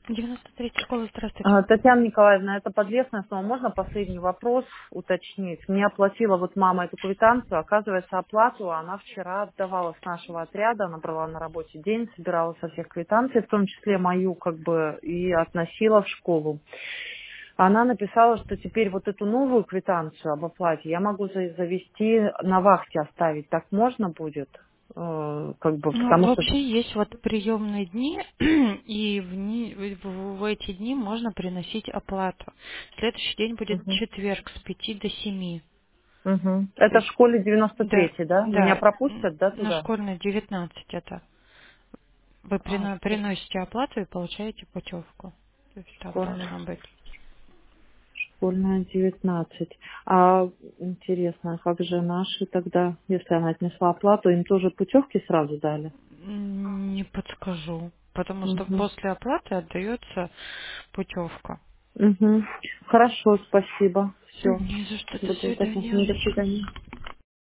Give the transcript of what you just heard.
93 школа, здравствуйте. Татьяна Николаевна, это подлесная снова. Можно последний вопрос уточнить? Мне оплатила вот мама эту квитанцию. Оказывается, оплату она вчера отдавала с нашего отряда. Она брала на работе день, собирала со всех квитанций, в том числе мою, как бы, и относила в школу. Она написала, что теперь вот эту новую квитанцию об оплате я могу завести на вахте оставить. Так можно будет? Как бы, Ну, потому что... вообще есть вот приемные дни, и в эти дни можно приносить оплату. Следующий день будет Мгм. четверг с 5 до 7. Мгм. То Это в есть, школе да, 93-й, да? Меня да, пропустят, да, на туда? школьной 19 это. Вы А, приносите оплату и получаете путевку. То есть так школьная, должно быть. школьная 19. А интересно, а как же наши тогда, если она отнесла оплату, им тоже путевки сразу дали? Не подскажу, потому что Угу. после оплаты отдается путевка. Угу. Хорошо, спасибо. Все. Не за что, до Буду так. До свидания. свидания.